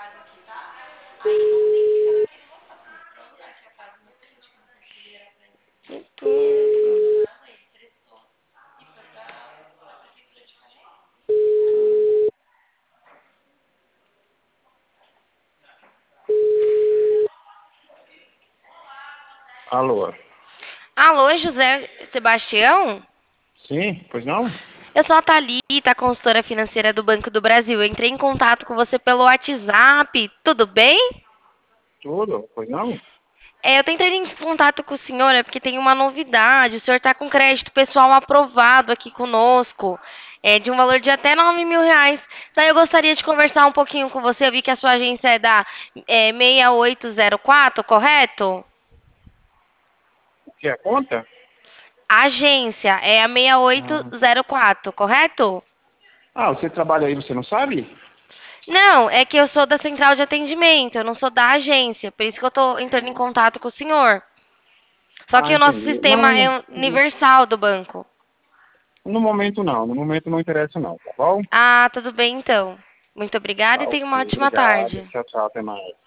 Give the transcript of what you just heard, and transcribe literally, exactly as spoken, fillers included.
Que tudo. Alô? Alô, José Sebastião? Sim, pois não? Eu sou a Thalita, a consultora financeira do Banco do Brasil. Eu entrei em contato com você pelo WhatsApp. Tudo bem? Tudo, pois não? É, eu tô entrando em contato com o senhor é porque tem uma novidade. O senhor está com crédito pessoal aprovado aqui conosco, é, de um valor de até nove mil reais. Daí eu gostaria de conversar um pouquinho com você. Eu vi que a sua agência é da é, seis oito zero quatro, correto? O que é conta? A agência é a seis oito Ah, zero quatro, correto? Ah, você trabalha aí, você não sabe? Não, é que eu sou da central de atendimento, eu não sou da agência. Por isso que eu tô entrando em contato com o senhor. Só Ah, que o nosso entendi. sistema Não, é universal do banco. no momento não, no momento não interessa não, tá bom? Ah, tudo bem então. Muito obrigada Tá, e tenha uma ok, ótima obrigado. tarde. Tchau, tchau, até mais.